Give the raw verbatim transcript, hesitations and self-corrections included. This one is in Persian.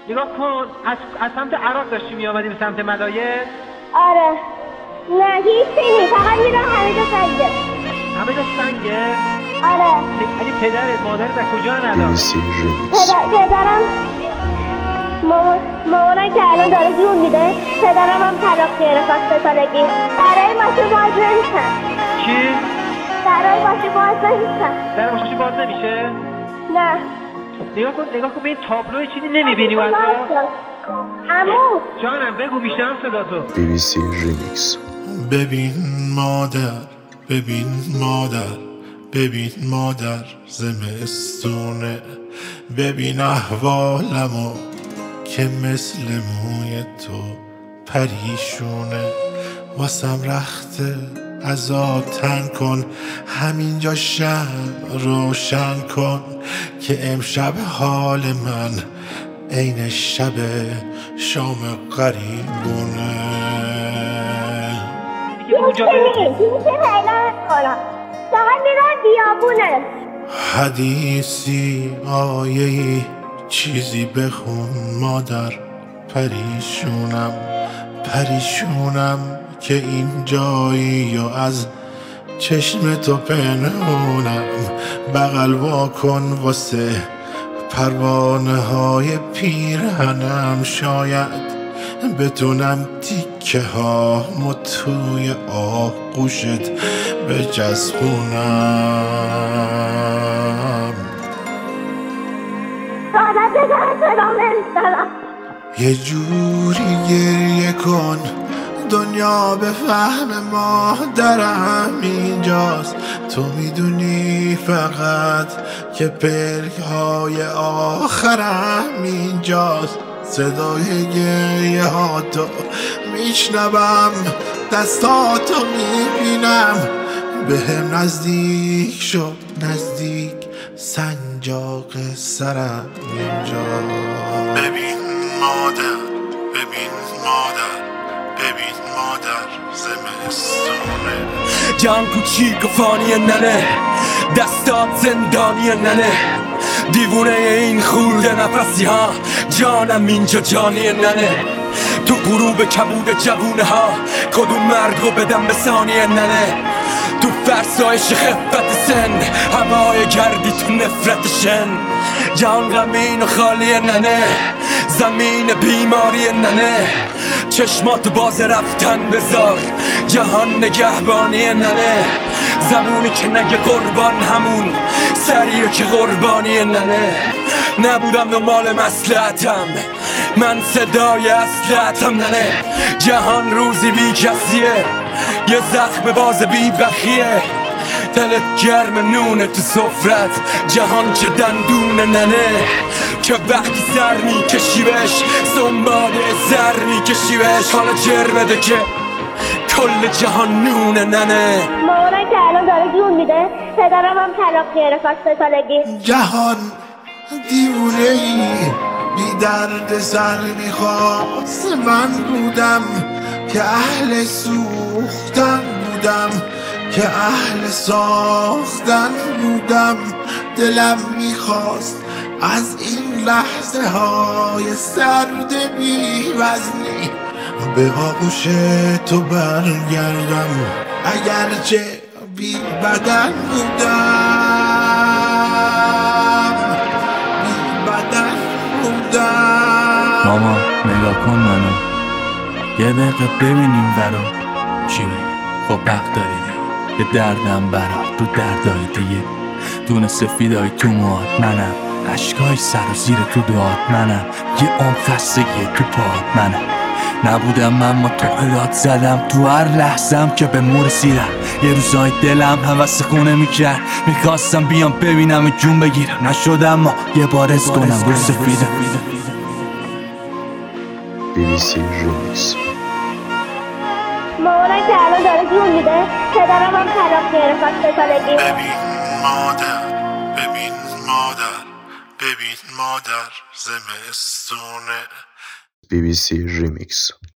نگاه کن، از, از سمت عراق داشتی میامدی به سمت مدایه؟ آره. نه هیچی نیست، فقط میرم همه جا سنگه. همه جا سنگه؟ آره. اگه پدرت مادرت از کجا الان؟ پدر، پدرم مامان مامانم که الان داره جون میده، پدرم هم طلاق گرفت از سه سالگی. برای ماشین باز نمیشن. چی؟ برای ماشین باز نمیشن. در ماشین باز نمیشه؟ نه. نگاه کن نگاه کن به این تابلو چیزی نمیبینی و اصلا؟ عمو جانم بگو، میشنم صدا تو. بی بی سی ریمیکس. ببین مادر، ببین مادر، ببین مادر زمستونه، ببین احوالمو که مثل موی تو پریشونه، واسم رخته ازا تن کن، همینجا شم روشن کن که امشب حال من عین شب شام غریبونه. اونجا هیچی پیدا کنم، فقط میرم بیابونه. حدیثی آیه‌ای چیزی بخون مادر، پریشونم پریشونم که این جایی و از چشم تو پنهونم، بغل واکن واسه پروانه های پیرهنم، شاید بتونم تیکه ها مو توی آغوشت بچسبونم. سعادت بزن صدام نمیشنم. یه جوری گریه کن دنیا به فهم مادرم اینجاست، تو میدونی فقط که پلک های آخرم اینجاست، صدای گریه ها تو میشنوم، دستاتو میبینم، به هم نزدیک شد نزدیک سنجاق سرم اینجا. ببین مادر، ببین مادر، ببین مادر زمستونه، جان کوچیک و فانی ننه، دستات زندانی ننه، دیوونه این خورده نفسی ها، جانم اینجا جانی ننه، تو غروب کبود جوونه ها، کدوم مرگو بدم به ثانیه ننه، تو فرسایش خفت سن، هوای گردی تو نفرت شن، جان غمین و خالی ننه، زمین بیماری ننه، چشمات باز رفتن بذار، جهان نگهبانی ننه، زمونی که نگه قربان همون سریع که قربانی ننه، نبودم دنبال مصلحتم، من صدای اصلحتم ننه، جهان روزی بی کسیه، یه زخم باز بی بخیه، دلت گرم نونه تو سفرت، جهان چه دندون ننه، که وقتی سر میکشی بهش سنباده زر میکشی بهش، حالا جرمده که کل جهان نونه ننه. مامانم که الان داره جون میده، پدرم هم طلاق گرفت از سه سالگی. جهان دیوونه ای بی درد سر میخواست، من بودم که اهل سوختن بودم، که اهل ساختن بودم، دلم میخواست از این لحظه های سرد بی وزنی به آغوش تو برگردم، اگرچه بی بدن بودم، بی بدن بودم. ماما نگاه کن منو، یه دقیقه ببینیم برا چی بگه، خب حق داری دیگه، یه دردم برا رو دردای دیگه، دونه سفیدای تو موات منم، عشقای سر و زیر تو دعات منم، یه عمر خستگی تو پاات منم، نبودم من ما تو حلات زدم، تو هر لحظم که به مور رسیدم، یه روزای دلم حوث خونه میکرد، میخواستم بیام ببینم جون بگیرم، نشدم ما یه بارز کنم رو سفیدم. بی بی سی ریمیکس. مامانم که الان داره جون میده، پدرم هم طلاق گرفت از سه سالگی. ببین مادر، ببین مادر، ببین مادر زمستونه. بی بی سی ریمیکس.